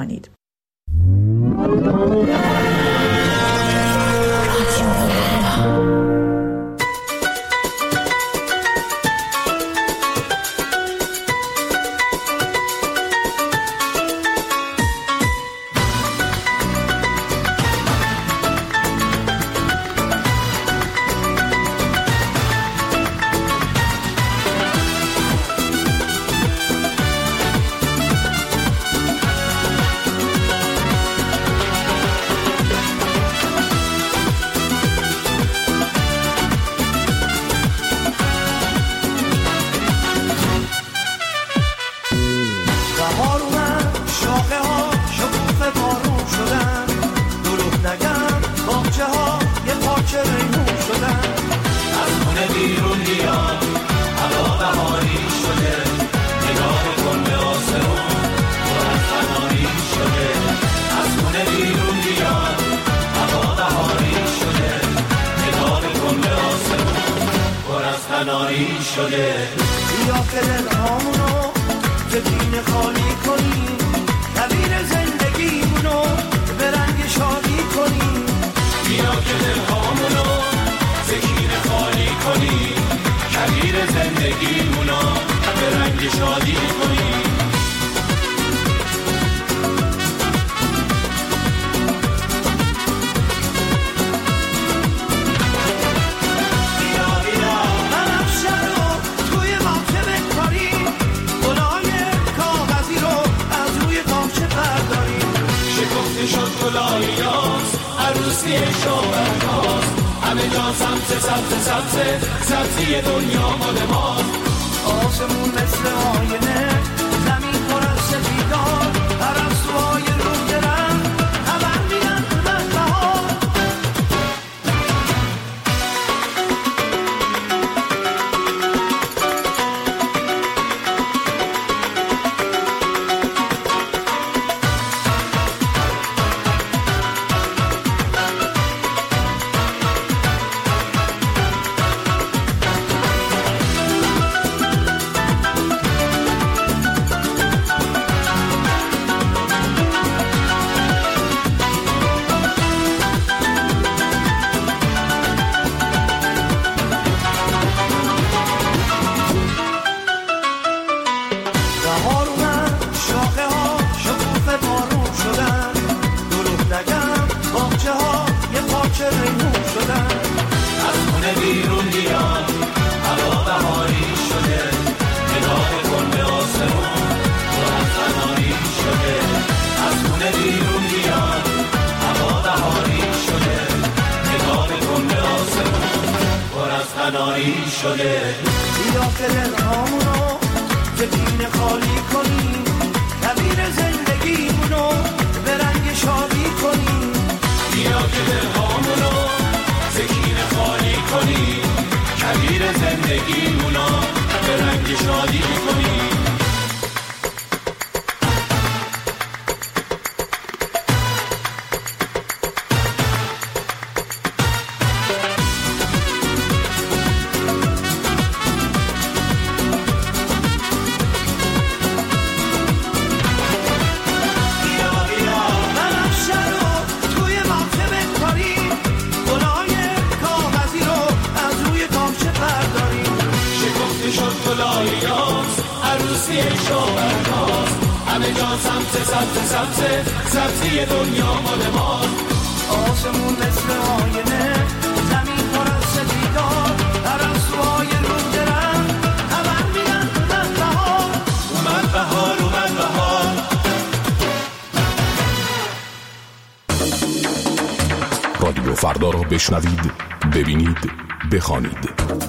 بمانید. شده بیا که دلهامونو تکین خالی کنیم، کویر زندگیمونو به رنگ شادی کنیم. بیا که دلهامونو تکین خالی کنیم، کویر زندگیمونو به رنگ شادی کنیم. عروسی شاورماست، همه جا سبز سبز سبز، سبزی دنیا مال ماست. آسمون مثل آینه، زمین پر از سفیدار، پرستوهای رو درم خبر میدن من بهار. شده بیا که دلهامونو تکین خالی کنیم، کویر زندگیمونو به رنگ شادی کنیم. بیا که دلهامونو تکین خالی کنیم، کویر زندگیمونو به رنگ شادی کنیم. همه جا سبز سبز سبز، سبزی دنیا مال ماست. آسمون مثل آینه، زمین پر از سفیدار، پرستوهای رو درم خبر میدن اومد بهار. اومد بهار، اومد بهار. رادیو فردا را بشنوید، ببینید، بخوانید.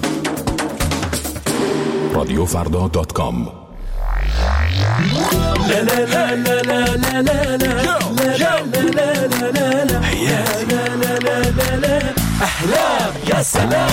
radiofrda.com. احلام يا سلام.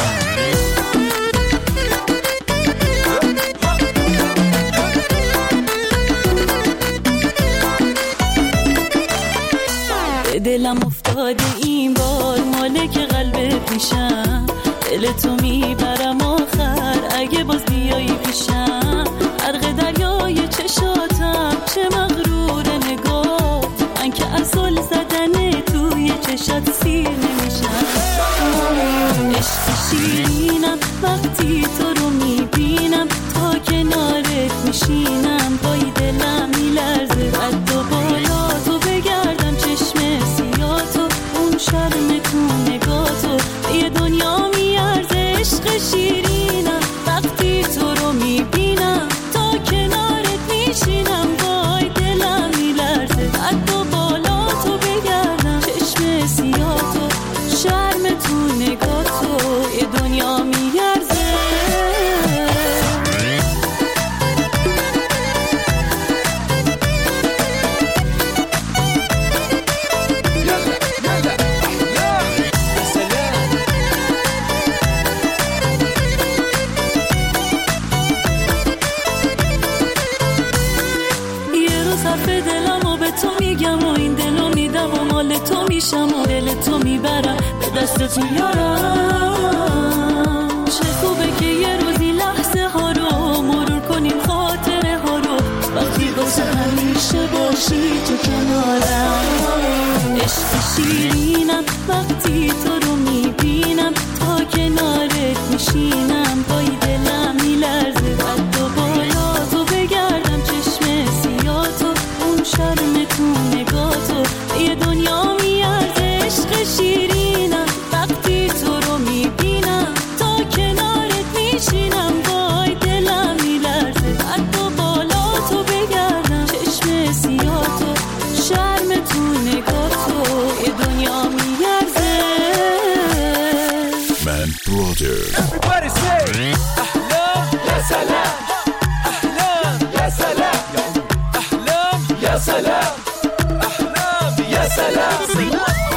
دلم افتاده این بار مالک قلب پیشم، دل تو میبرم آخر اگه باز بیایی پیشم. غرق دریای چشاتم چه مغرور نگاه، چشات سیر نمیشم. عشق شیرینم وقتی تو رو میبینم، تا کنارت میشینم پای دلم میلرزه. قد و بالا تو بگردم چشم سیاتو، اون شرم تو نگاتو یه دنیا میارزه. عشق شیرینم وقتی تو رو میبینم، تا کنارت میشینم پای دلم میلرزه. قد و بالا تو بگردم چشم سیاتو، شرم تو نگاتو یه دنیا میارزه. تو میشم و دل تو میبرم، به دستت میارم. چه خوبه که یه روزی لحظه ها رو مرور کنیم، خاطره ها رو، وقتی واسه همیشه باشی تو کنارم. عشق شیرینم وقتی تو رو میبینم، تا کنارت میشینم پای دلم میلرزه. قد و بالا تو بگردم چشم سیاتو، اون شرم تو نگاتو یه دنیا میارزه. عشق شیرینم وقتی تو رو میبینم، تا کنارت میشینم پای دلم میلرزه. قد و بالا تو بگردم چشم سیاتو، شرم تو نگاتو یه دنیا میارزه. من برادر. Everybody say احلام یا سلام، احلام یا سلام، احلام یا سلام، احلام یا سلام.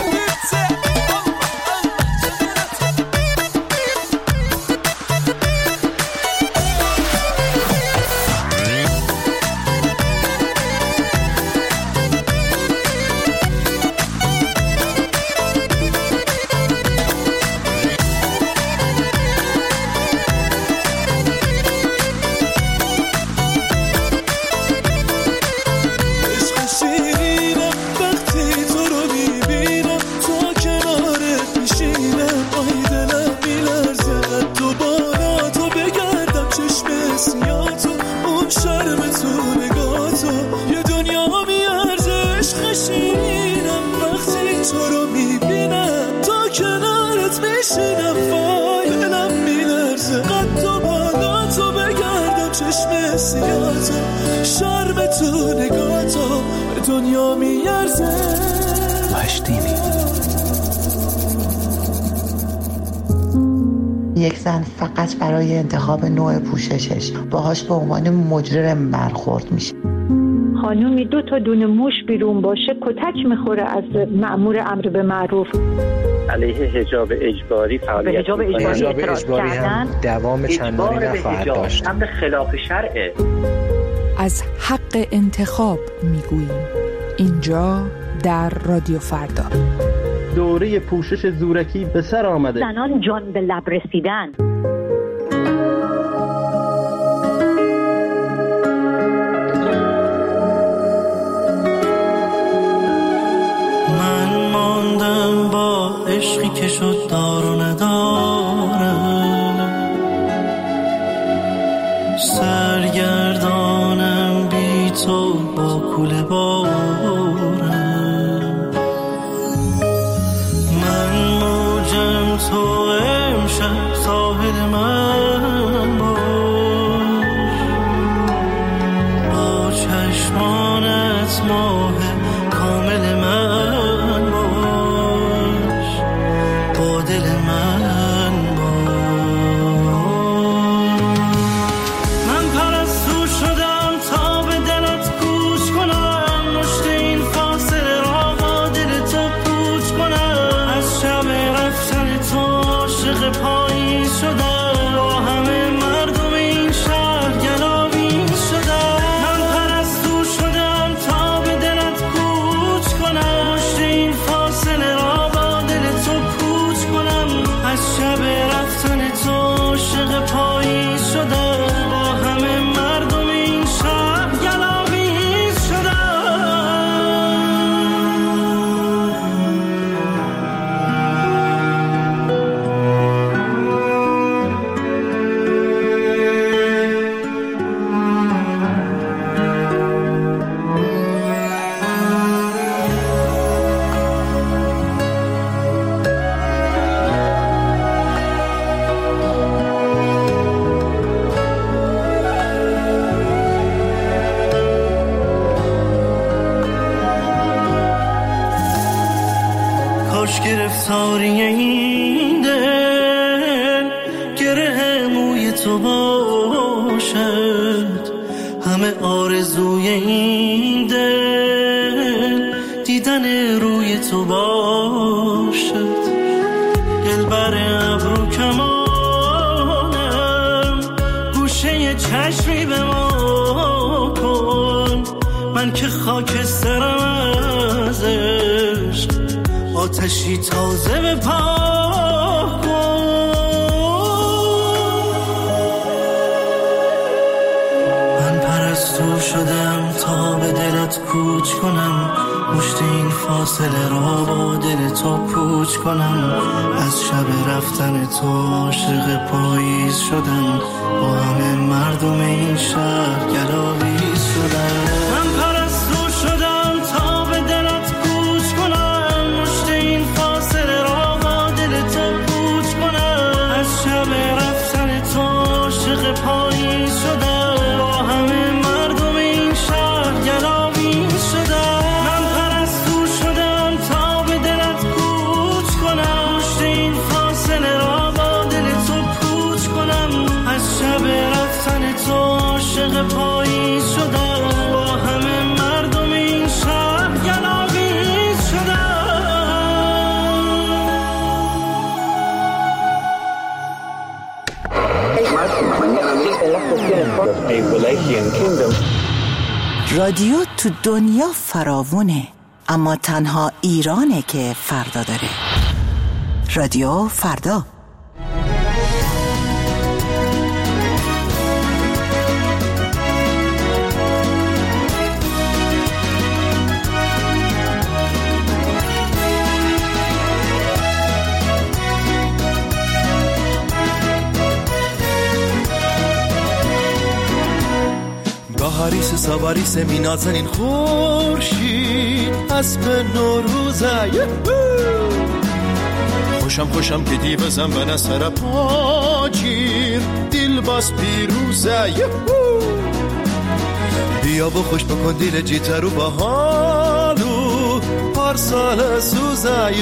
شرم تو نگاتو به دنیا میارزه. یک زن فقط برای انتخاب نوع پوششش باهاش به عنوان مجرم برخورد میشه. خانومی 2 تا دونه موش بیرون باشه کتک میخوره از مأمور امر به معروف. علیه حجاب اجباری فعالیت حجاب اجباری هم دوام چندانی نخواهد داشت. امر خلاف شرعه. از حق انتخاب میگوییم اینجا در رادیو فردا. دوره پوشش زورکی به سر آمده. زنان جان به لب رسیدن. من ماندم با عشقی که شد دار و نداره، سرگردانم بی تو با کوله بارم. من موجم تو امشب ساحل من باش، با چشمانت ماه کامل من باش، با دل کاش گرفتاری این دل گره موی تو باشد، همه آرزوی این دل دیدن روی تو باشد. دلبر ابرو کمانم گوشه چشمی به ما کن، من که خاکسترم از عشق آتشی تازه به پا کن. من پرستو شدم تا به دلت کوچ کنم، مشت این فاصله را با دل تو پوچ کنم. از شب رفتن تو عاشق پاییز شدم، با همه مردم این شهر گلاویز شدم. من پرستو شدم تا به دلت کوچ کنم، مشت این فاصله را با دل تو پوچ کنم. از شب رفتن تو عاشق پاییز شدم، با همه مردم این شهر گلاویز شدم. پاییز شدم، با همه مردم این شهر گلاویز شدم. رادیو تو دنیا فراوونه، اما تنها ایرانه که فردا داره. رادیو فردا. هریس سواریس مینازنین خورشید اسب نوروزه. خوشم که دیوزم به نسر پاچیر دیل باز پیروزه. بیا با خوش بکن دیل جیترو با حالو پارسال سوزه.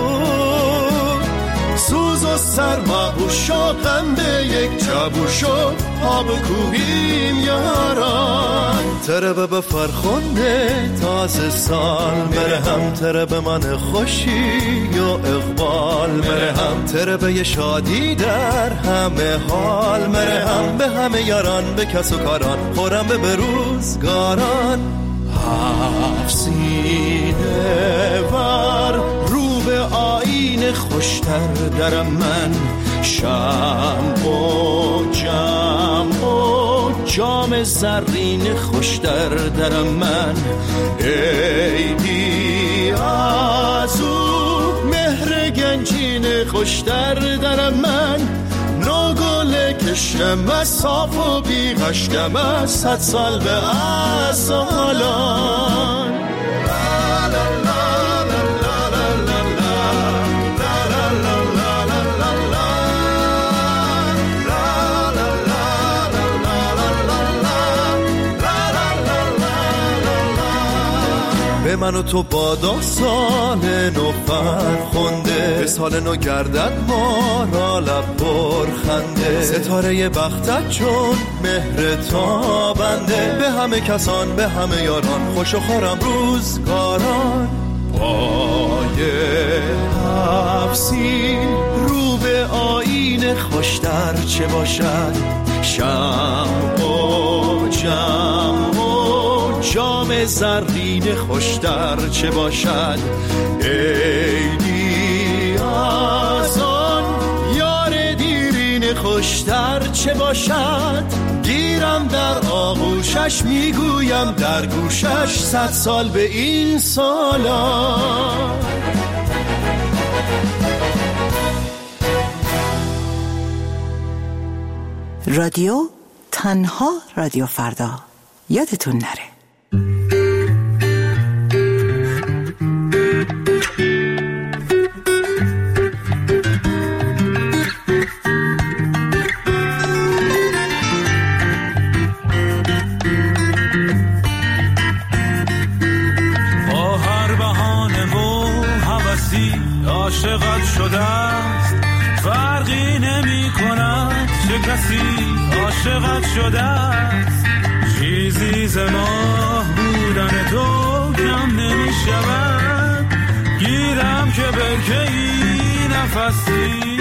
سوز و سرما و شاقم به یک جابو شد آب کوهیم یاران. تره به فرخنده تازه سال مره هم، تره به من خوشی یا اقبال مره هم، تره به شادی در همه حال مره هم. به همه یاران به کس و کاران خورم به روزگاران. هفسینه ور رو به آینه خوشتر درم من، شم و جم و جام زرین خوشتر درم من. عیدی از او مهر گنجین خوشتر درم من. نوگل کشم از صاف و بیغشکم از 100 سال به از حالان. به من و تو بادا سال نو فرخنده، به سال نو گردد ما را لب پر خنده. ستاره بختت چون مهر تابنده، به همه کسان به همه یاران خوش و خورم روزگاران. پای هفسین رو به آینه خوشتر چه باشد، شم و جم و جام زرین خوشتر چه باشد. عیدی از آن یار دیرین خوشتر چه باشد. گیرم در آغوشش میگویم در گوشش 100 سال به این سالا. رادیو تنها رادیو فردا، یادتون نره. عاشقت شده است، فرقی نمی کند چه کسی عاشقت شده است. چیزی ز ماه بودن تو کم نمی شود، گیرم که برکه‌ای نفسی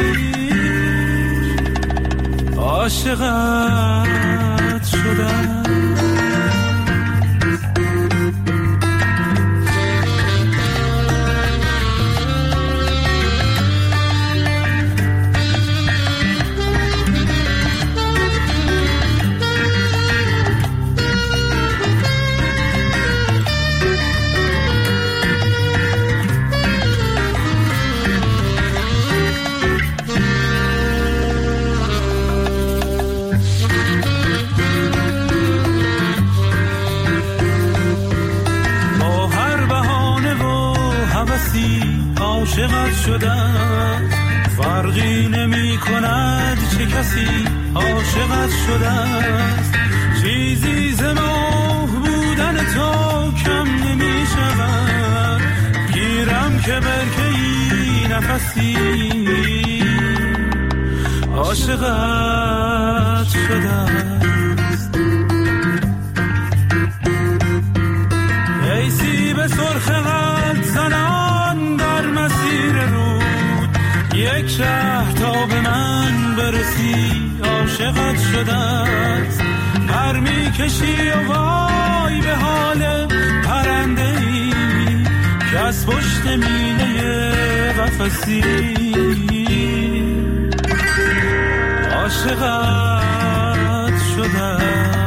عاشقت شده است. عاشقت شده فرقی نمی کند چه کسی عاشقت شده است. چیزی ز ماه بودن تو کم نمی شود، گیرم که برکه‌ای نفسی عاشقت شده است. ای سیب سرخ قلب زنان در مسیر رود، یک شهر تا به من برسی عاشقت شده است. پر می کشی و وای به حال پرنده ای که از پشت مینه قفسی عاشقت شده است.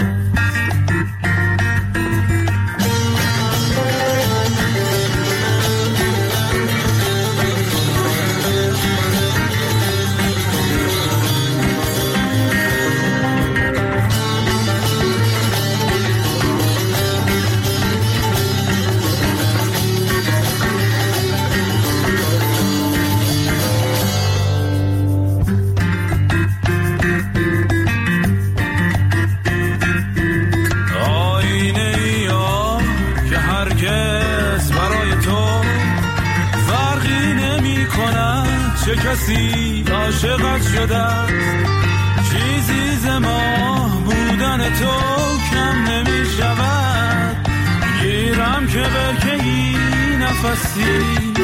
چه کسی عاشقت شده است. چیزی ز ماه بودن تو کم نمی شود، گیرم که برکه‌ای نفسی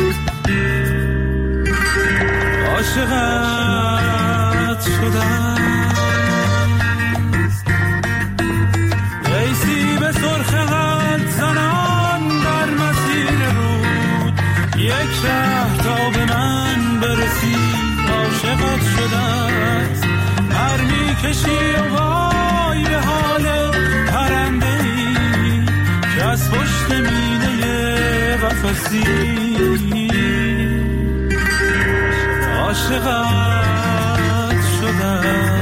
عاشقت شده است. ای سیب سرخ قلب زنان در مسیر رود، یک شهر تا به من برسی عاشقت شده است. هر می کشی و وای به حال پرنده ای که از پشت مینه قفسی عاشقت شده است.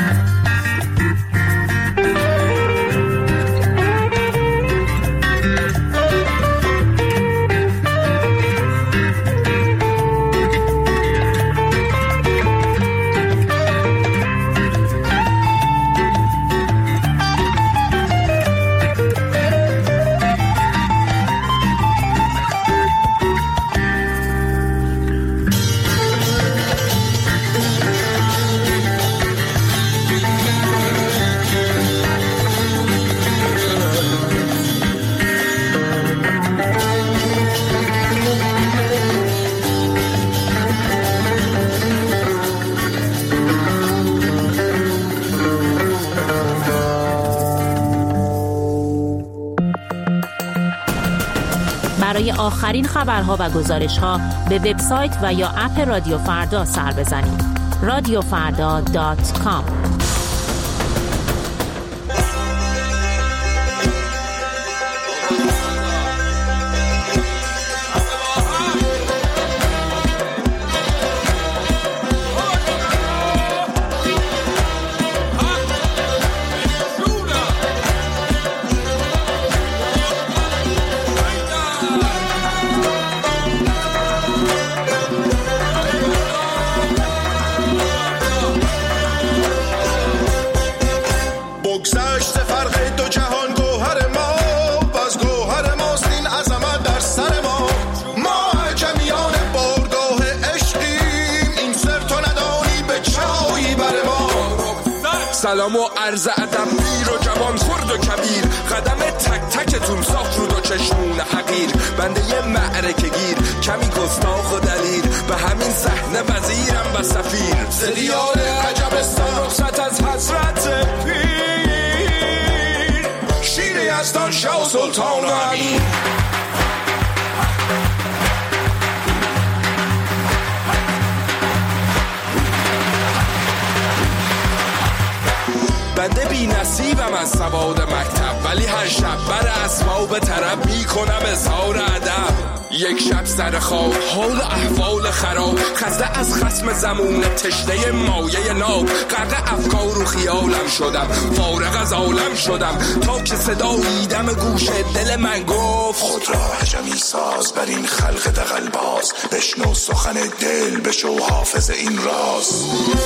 برای آخرین خبرها و گزارش‌ها به وبسایت و یا اپ رادیو فردا سر بزنید. radiofarda.com. سلام و عرض ادب پیر و جوان خرد و کبیر، قدم تک تکتون صاف رو دو چشمون حقیر، بنده یه معرکه گیر کمی گستاخ و دلیر، به همین صحنه وزیرم و سفیر، زدیار عجبستان رخصت از حضرت پیر، شیر یزدان شاه و سلطان و امیر. بنده بی نصیبم از سواد مکتب، ولی هر شب بر اسباب طرب می کنم اظهار ادب. یک شب سر خواب حال احوال خراب، خسته از خصم زمون تشنه مایه ناب، غرق افکار و خیالم شدم، فارغ از عالم شدم، تا که صدایی دم گوش دل من گفت خود را عجمی ساز بر این خلق دغل باز، بشنو سخن دل بشو حافظ این راز.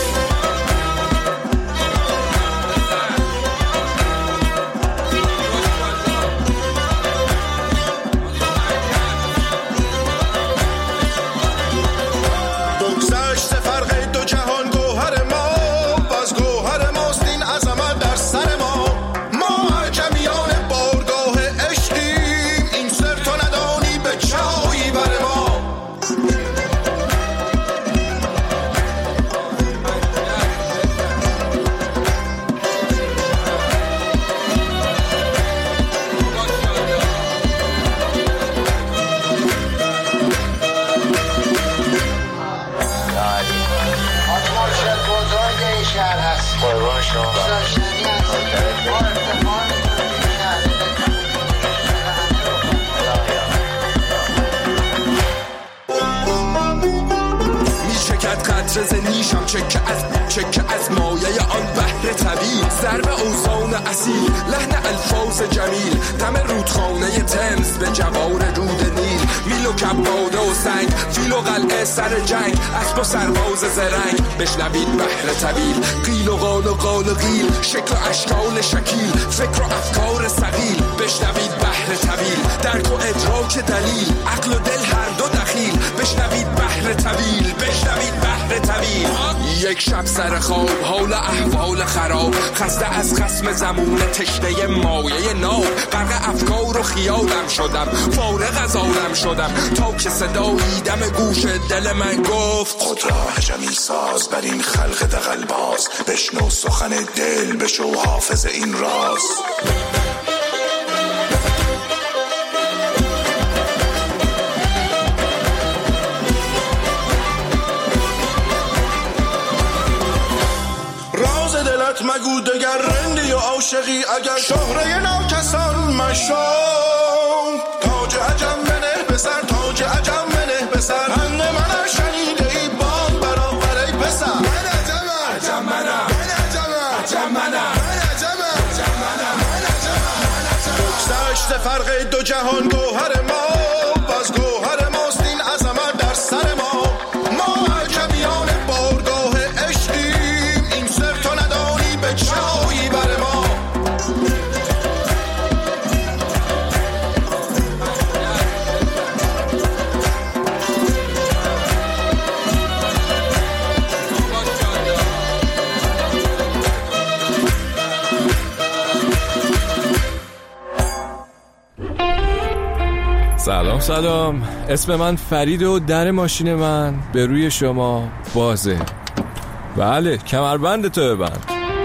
چکه از مایه آن بحر طویل، ضرب اوزان اصیل، لحن الفاظ جمیل، دم رودخانه تمز به جوار رود نیل، میل و کباده و سنگ، فیل و قلعه سر جنگ، اسب و سرباز زرنگ، بشنوید بحر طویل، قیل و قال و قال و قیل، شکل و اشکال شکیل، فکر و افکار ثقیل، بشنوید بحر طویل، درک و ادراک دلیل، عقل و دل هر دو دخیل، بشنوید بحر طویل، بشنوید بحر طویل. یک شب سر خواب حال احوال خراب، خسته از خصم زمون تشنه مایه ناب، غرق افکار و خیالم شدم، فارغ از عالم شدم، تا که صدایی دم گوش دل من گفت خود را عجمی ساز بر این خلق دغل باز، بشنو سخن دل بشو حافظ این راز. مگو دگر رندی و عاشقی، اگر شهره ناکسان مشام، تاج عجم بنه بسر، تاج عجم بنه بسر، پند من شنیده ای بام برآور ای پسر، من عجمم عجم منم، من عجمم عجم منم، من عجمم عجم منم، من عجمم بگذشت فرق دو جهان گوهر ما، باز گوهر ماست این عظمت در سر ما، ما عجمیان بارگاه عشقیم، این سر تو ندانی به چایی بر ما. سلام، اسم من فرید و در ماشین من به روی شما بازه. بله، کمربند تو ببند.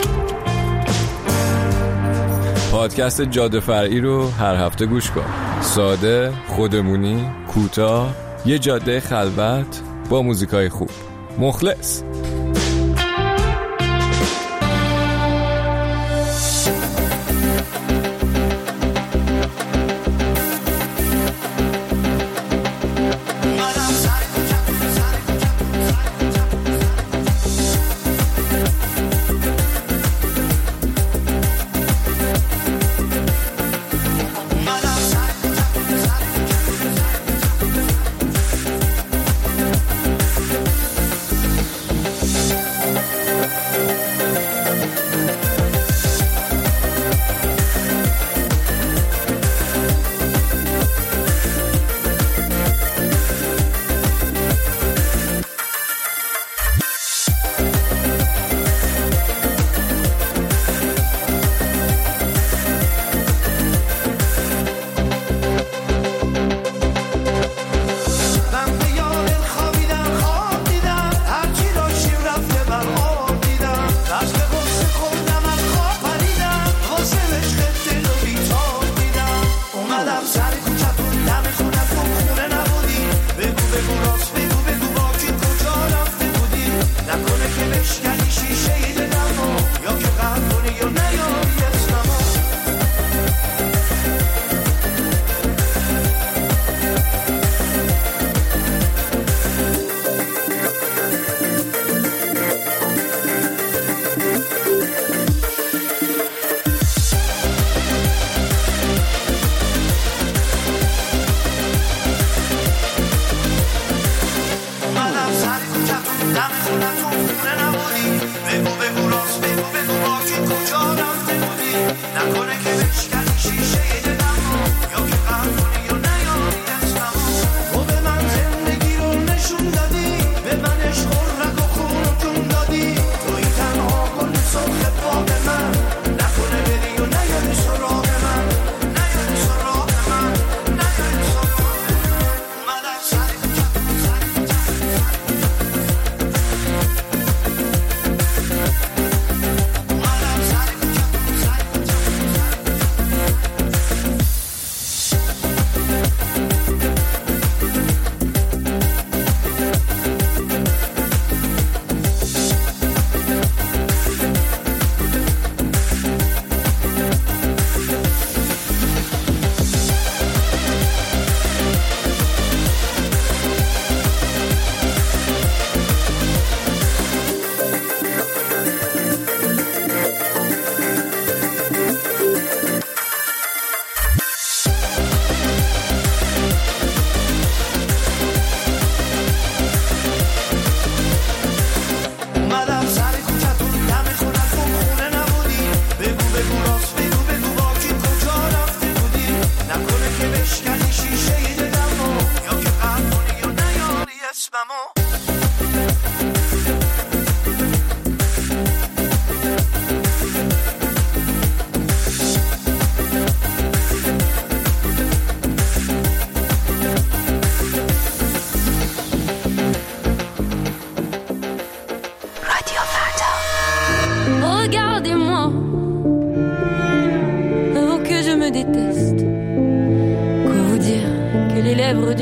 پادکست جاده فرعی رو هر هفته گوش کن. ساده، خودمونی، کوتاه، یه جاده خلوت با موزیکای خوب. مخلص.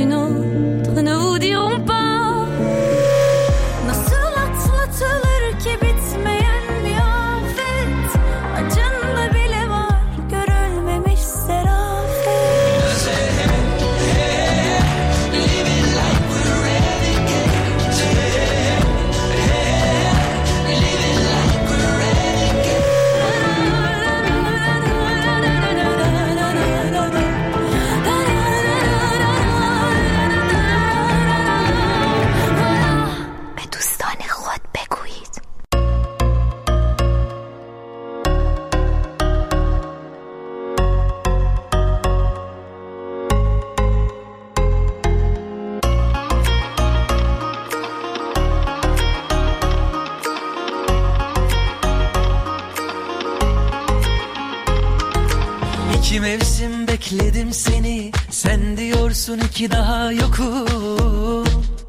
d'une autre ne vous diront pas. Nasıl atlatılır ki bitmeyen bir afet, acında bile var görülmemiş serafet. Living like we're renegades. Living like we're renegades. به دوستان خود بگویید. İki mevsim bekledim seni, sen diyorsun ki daha yokum.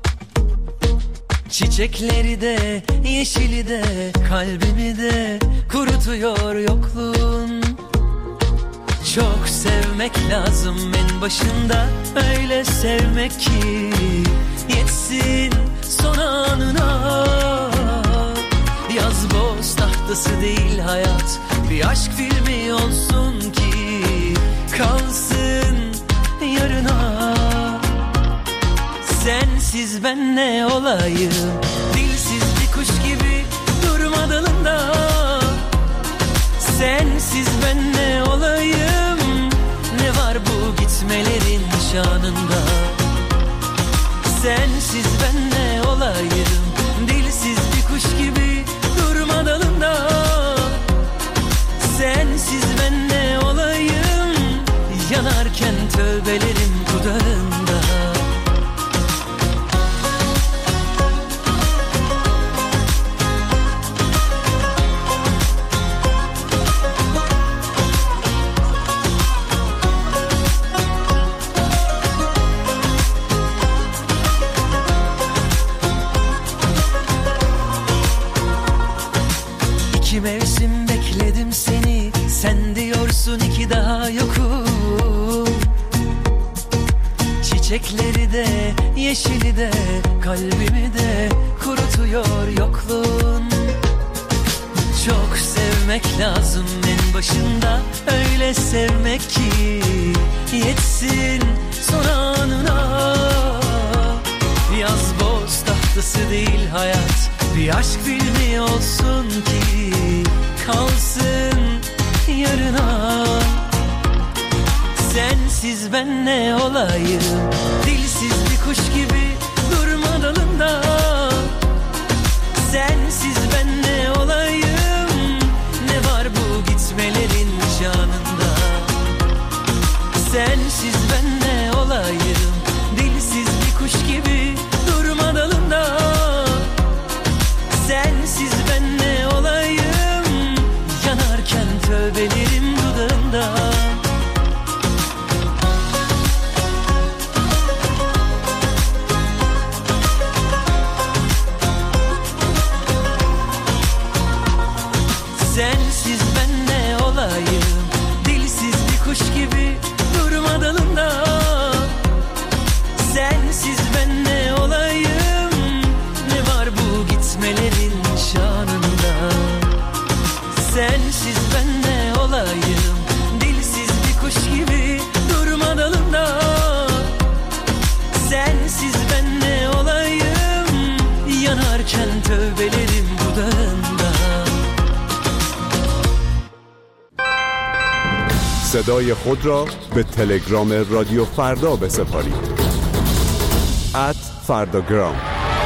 Çiçekleri de, yeşili de, kalbimi de kurutuyor yokluğun. Çok sevmek lazım en başında, öyle sevmek ki yetsin son anına. Yaz boz tahtası değil hayat, bir aşk filmi olsun ki kalsın yarına. Sensiz ben ne olayım, dilsiz bir kuş gibi durma dalında. Sensiz ben ne olayım, ne var bu gitmelerin şanında. Sensiz ben ne olayım, dilsiz bir kuş gibi durma dalında. Sensiz ben ne olayım, yanarken tövbelerim dudağında. İki mevsim bekledim seni, sen diyorsun ki daha yokum. Çiçekleri de, yeşili de, kalbimi de kurutuyor yokluğun. Çok sevmek lazım en başında, öyle sevmek ki yetsin son anına. Yaz boz tahtası değil hayat, bir aşk filmi olsun ki kalsın yarına. Sensiz ben ne olayım, dilsiz bir kuş gibi durma dalında. Sensiz ben ne olayım, ne var bu gitmelerin şanında. Sensiz ben ne olayım, dilsiz bir kuş gibi durma dalında. Sensiz ben ne olayım, yanarken tövbelerim dudağında. Sensiz ben ne olayım, dilsiz bir kuş gibi durma dalında. Sensiz ben ne olayım, ne var bu gitmelerin şanında. Sensiz ben ne olayım, dilsiz bir kuş gibi durma dalında. Sensiz ben ne olayım, yanarken tövbelerim dudağında. صدای خود را به تلگرام رادیو فردا بسپارید. @فرداگرام.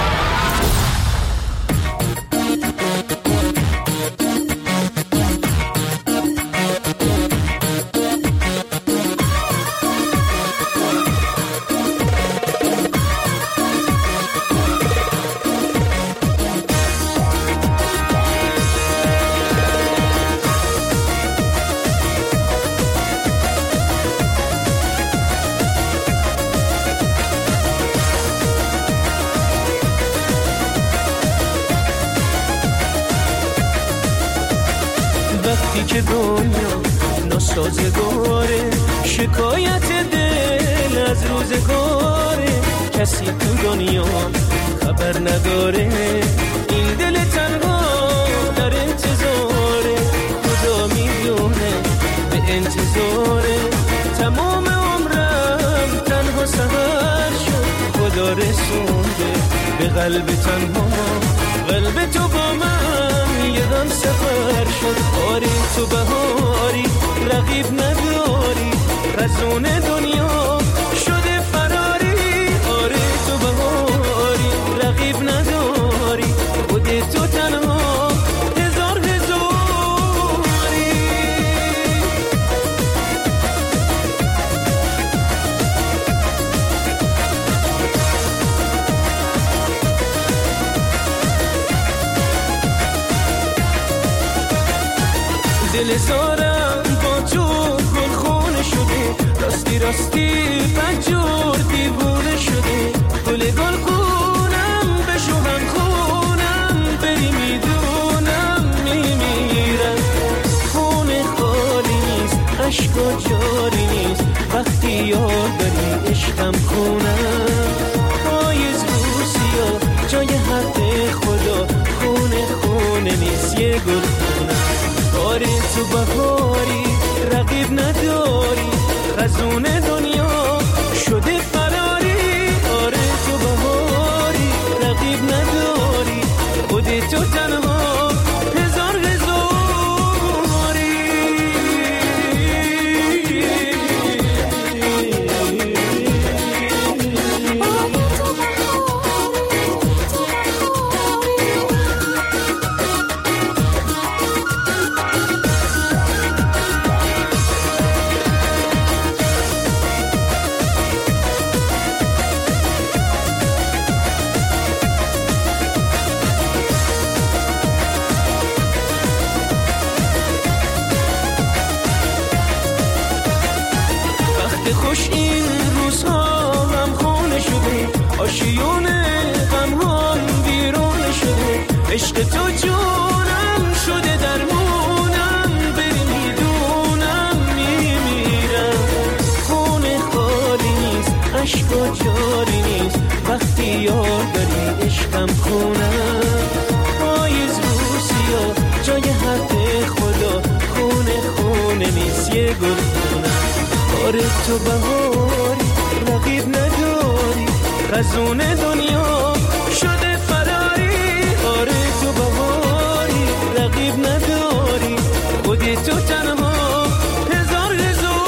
وقتی که دنیا ناسازگاره، شکایت دل از روزگاره، کسی تو دنیا خبر نداره. این دل تنها در انتظاره، خدا میدونه به انتظاره. تمام عمرم تنها سهر شد، خدا رسونده به قلب تنها. قلب تو با من یه هم سفر شد. آری تو بهاری رقیب نداری، رزون دنیا شده فراری. آری تو بهاری رقیب نداری، خود تو تنها هزار هزاری. دل زارم با تو گل خونه شده، راستی راستی پنجور دیوونه شده. گل خونم بشو هم خونم، بری میدونم میمیرم. خونه خالی نیست، عشقا جاری نیست، وقتی یاد داری عشقم خونم. پاییز روسیا جای حق خدا، خونه نیست یه گل خونم. آره تو بهاری رقیب نداری، خزون دنیا شده فراری. آره تو بهاری رقیب نداری، خود تو تنها هزار هزاری. خوش این روزها هم خونه شده، آشیون غم هم بیرون شده. عشق تو جونم شده درمونم، بری میدونم میمیرم. خونه خالی نیست، عشقا جاری نیست، وقتی یاد داری عشقم خونم. پاییز روسیا جای حق خدا، خونه نیست یه گل خونم. آره تو بهاری رقیب نداری، خزون دنیا شده فراری. آره تو بهاری رقیب نداری، خود تو تنها هزار هزاری.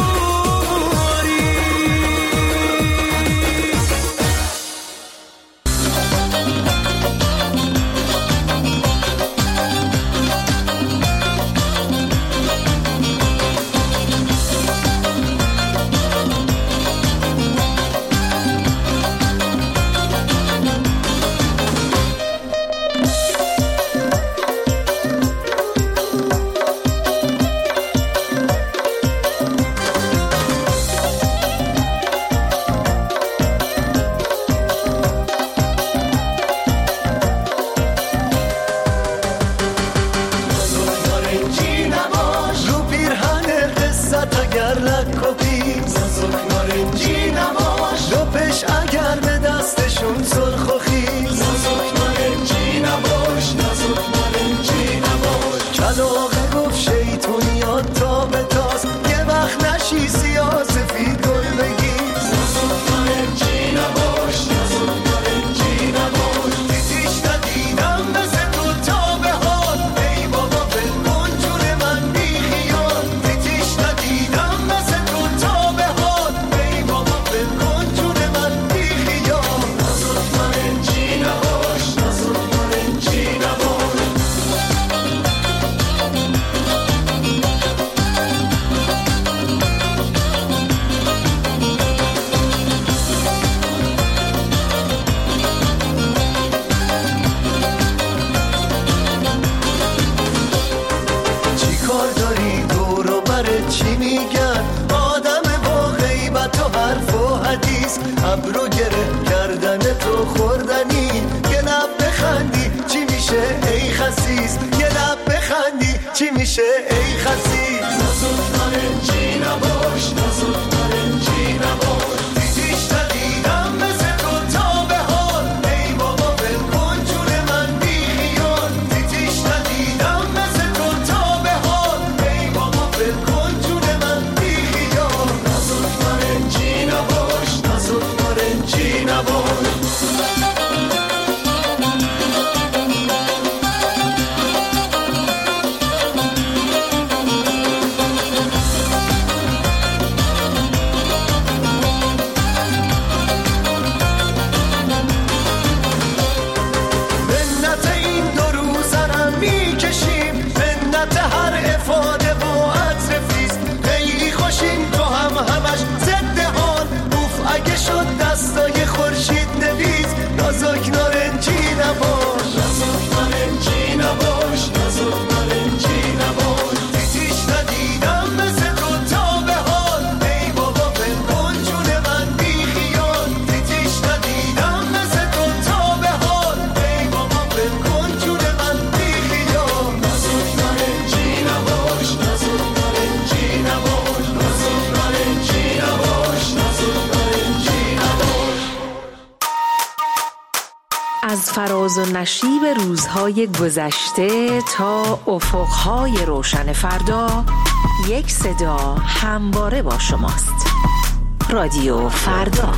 از فراز و نشیب روزهای گذشته تا افقهای روشن فردا، یک صدا همواره با شماست. رادیو فردا.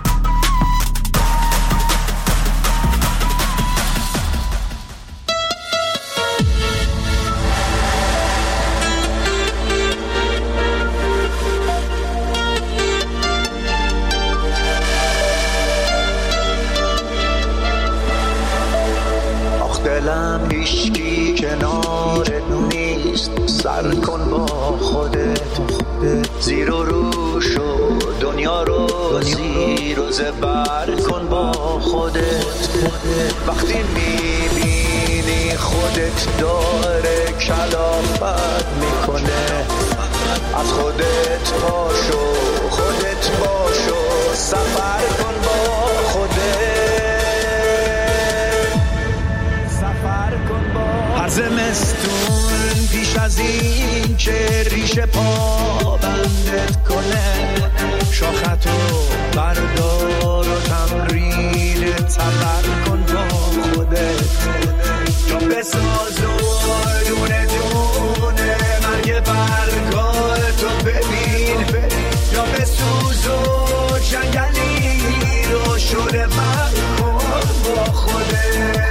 دلم هیچکی کنارت نیست، سر کن با خودت زیر و رو شو، دنیا رو زیر و زبر کن با خودت. وقتی میبینی خودت داره کلافت میکنه، از خودت پاشو، خودت باشو، سفر کن با خودت. هر زمستون پیش از این که ریشه پا بندت کنه، شاختو بردار و تمرین تبر کن با خودت. یا بساز و دونه دونه مرگ برگاتو ببین، یا بسوز و جنگلی رو شده بر کن با خودت.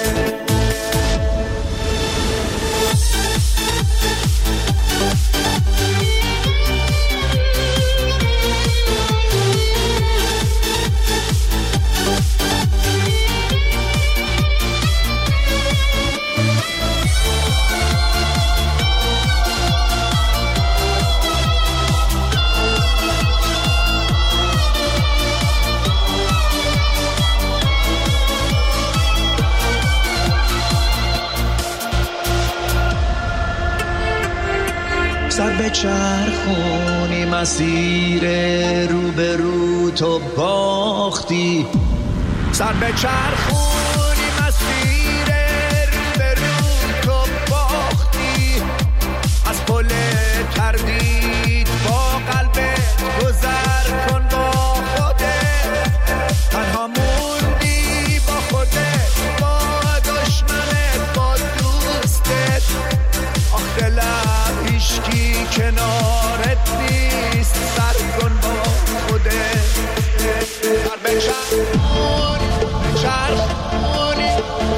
سر به چرخونی مسیر رو به رو تو باختی، سر به چرخونی مسیر رو به رو تو باختی. از پل تردید با قلبت گذر کن با خودت. تنها موندی با خودت، با دشمنت، با دوستت. آخ دلم هیچکی کنارت نیست، سر کن با خودت. سر به چرخونی چرخونی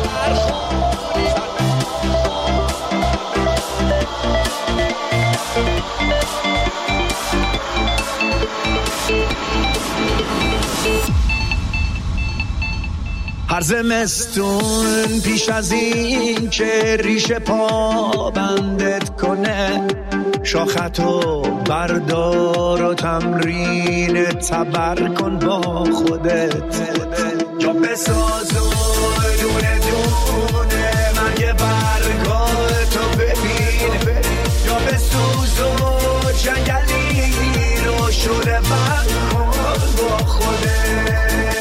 هر زمستون پیش از این که ریشه پا بندت کنه، شاختو بردار و تمرین تبر کن با خودت. یا بساز و دونه دونه مرگ برگاتو ببین، یا بسوز و جنگلی رو شده بر کن با خودت.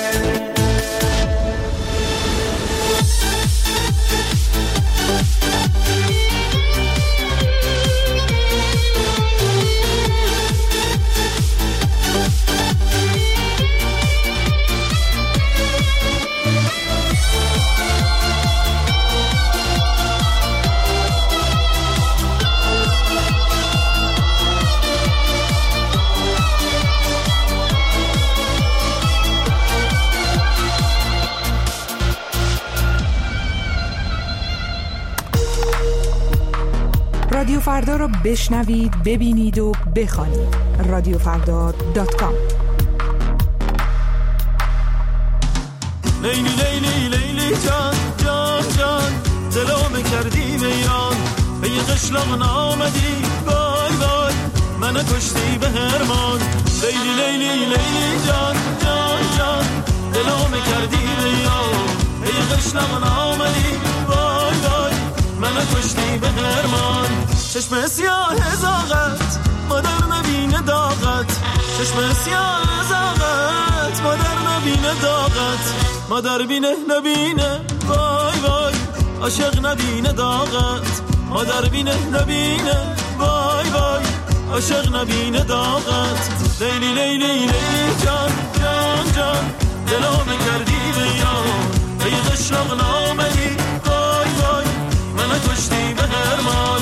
رادیو فردا رو بشنوید، ببینید و بخوانید. radiofardad.com. لیلی لیلی لیلی جان جان جان، دلو کردی ویران، به یه قشلاق نامدی وای وای، منو کشتی به هرمان. لیلی لیلی لیلی جان جان جان، دلو کردی ویران، به یه قشلاق نامدی وای وای، منو کشتی به هرمان. چشم سیاه زاغت مادر نبینه داغت، چشم سیاه زاغت مادر نبینه داغت، مادر بینه نبینه وای وای، عاشق نبینه داغت، مادر بینه نبینه وای وای، عاشق نبینه داغت. لیلی لیلی لیلی جان جان جان، دلو کردی بیان، قشلاق نامدی وای وای منو کشتی به هرمان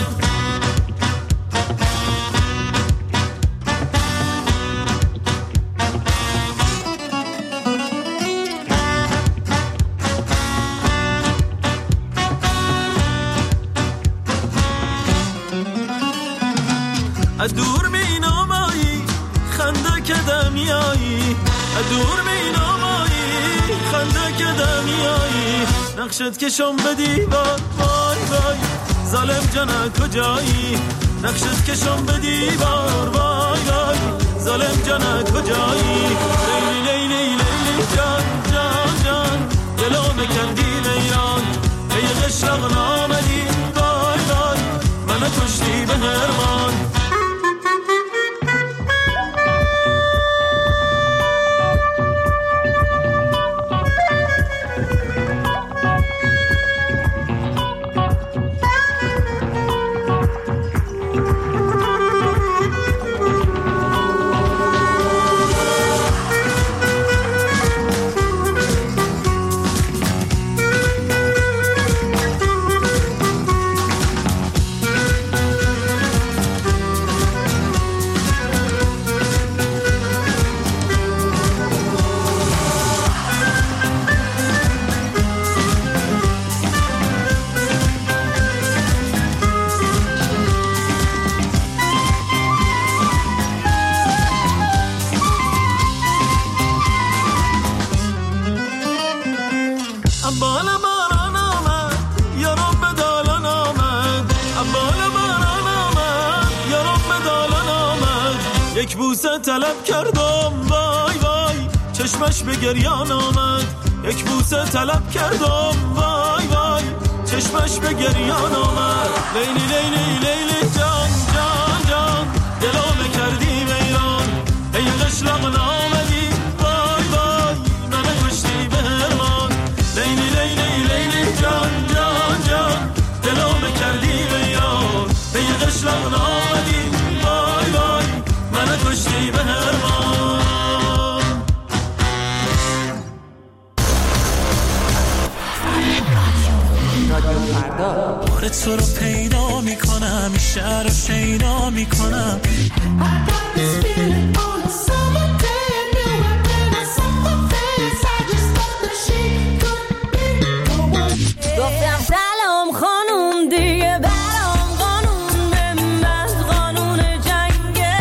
از دور می نامایی خنده که دمیایی از دور می نامایی خنده که دمیایی نقشت کشم به دیوار وای وای ظالم جانه کجایی نقشت کشم به دیوار وای وای ظالم جانه کجایی لیلی لیلی لیلی جان جان جان دلو بکندی لیران ای قشلاق نامدی وای وای منو کشتی به هرمان یک بوسه طلب کردم وای وای چشمش به گریان آمد یک بوسه طلب کردم وای وای چشمش به گریان آمد لیلی لیلی لیلی جان جان جان دلو بکردی ویران ای قشلاق نامدی وای وای منو کشتی به هرمان لیلی لیلی لیلی جان جان جان دلو بکردی ویران ای قشلاق نامدی وای وای منو کشتی به هرمان بار تو رو پیدا میکنم شهر رو شیدا میکنم گفتم سلام خانوم دیگه برام قانون به من قانون جنگه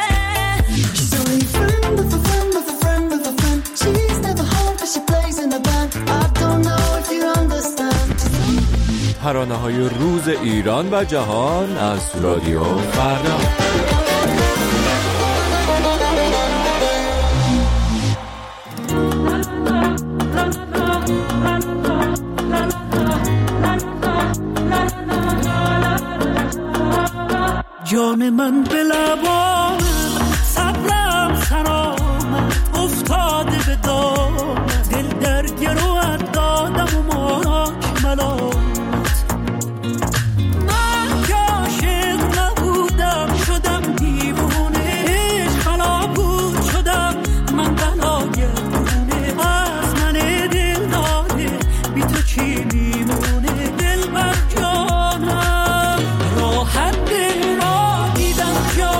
ترانه های روز ایران و جهان از رادیو فردا. جان من به لبان صبرم سرام افتاده به دام دل در گروه دادم و ماک ملامت من که عاشق نبودم شدم دیوونه خلا بود شدم من بلاگردونه از من دل داده بی تو چی میمونه دل بر جانم راحت دل را دیدم جا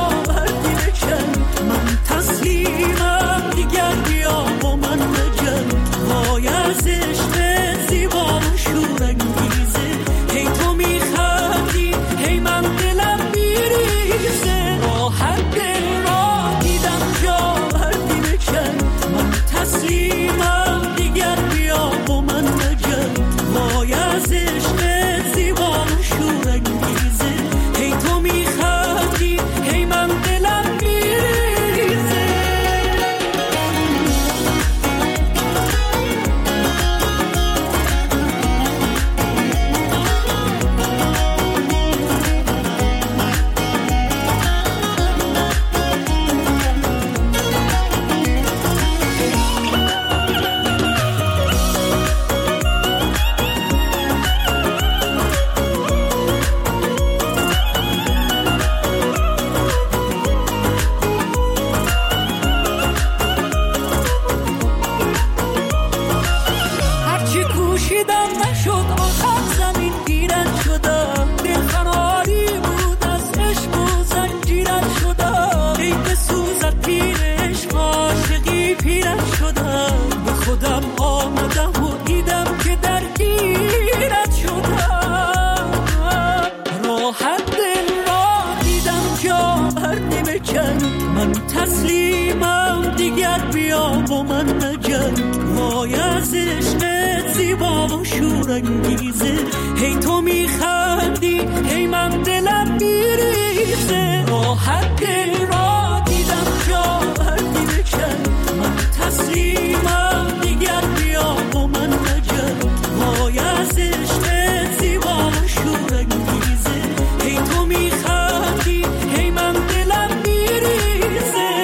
انگیزه. هی تو میخندی هی من دلم میریزه. راحت دل را دیدم جا بردی بکن، من تسلیمم دیگر بیا با من نگرد. وای از عشقت زیبا و شور انگیزه. هی تو میخندی هی من دلم میریزه.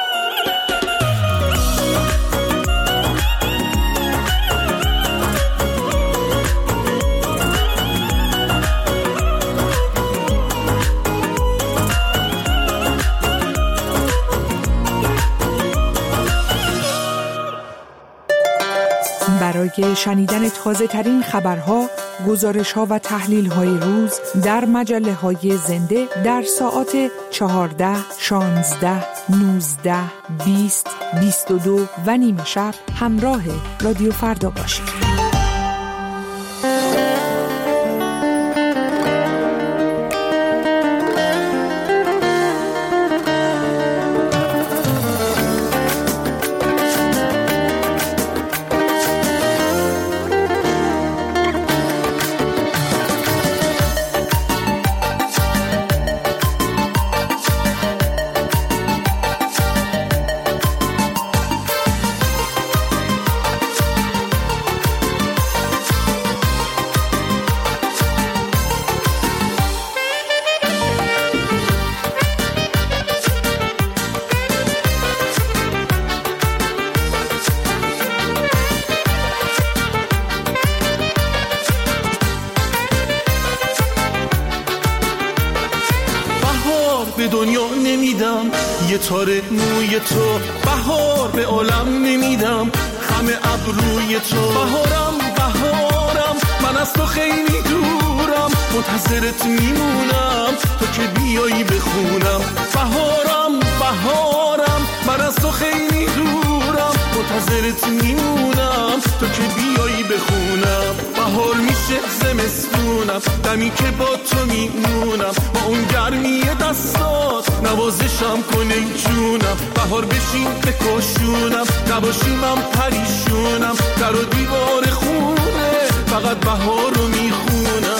برای شنیدن تازه ترین خبرها، گزارش ها و تحلیل های روز در مجله های زنده در ساعات 14، 16، 19، 20، 22 و نیمه شب همراه رادیو فردا باشید. به دنیا نمیدم یه تاره موی تو، بهار به عالم نمیدم خم ابروی تو. بهارم بهارم من از تو خیلی دورم، منتظرت میمونم تو که بیایی بخونم. بهارم بهارم من از تو خیلی دورم، منتظرت میمونم تو که بیایی بخونم. بهار میشه زمستونم، دمی که با تو میمونم، با اون گرمی دستات نوازشم کنه جونم. بهار بشین بکشونم، نباشی من پریشونم، در و دیوار خونه فقط بهار رو میخونم.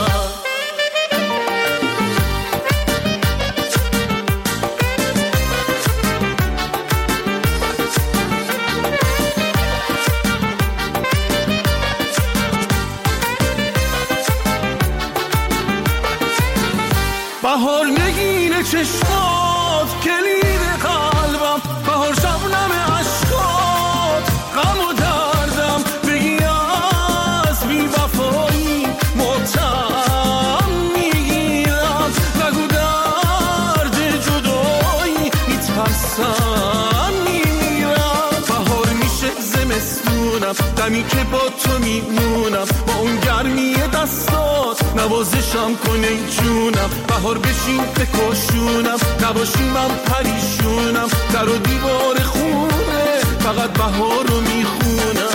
بهار نگین چشمات کلید قلبم، بهار شبنم عشقات غم و دردم. بگی از بی وفایی ماتم میگیرم، نگو درد جدایی میترسم میمیرم. بهار میشه زمستونم، دمی که با تو میمونم، با اون گرمی دستات نوازشم کنه جونم. بهار بشین بکشونم، نباشی من پریشونم، در و دیوار خونه فقط بهار رو میخونم.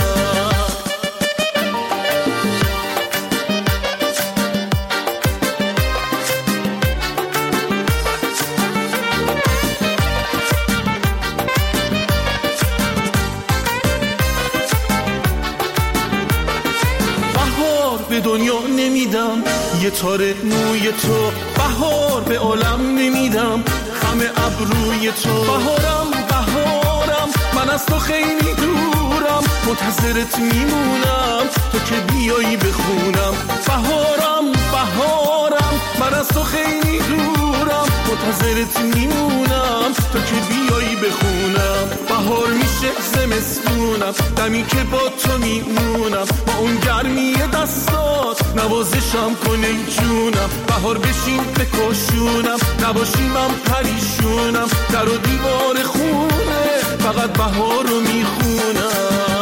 به دنیا نمیدم یه تاره موی تو، بهار به عالم نمیدم خم ابروی تو. بهارم بهارم من از تو خیلی دورم، منتظرت میمونم تو که بیایی بخونم. بهارم بهارم من از تو خیلی دورم، منتظرت میمونم تو که بیایی بخونم. بهار میشه زمستونم، دمی که با تو میمونم، با اون گرمی دستات نوازشم کنه جونم. بهار بشین بکشونم، نباشی من پریشونم، در و دیوار خونه فقط بهار رو میخونم.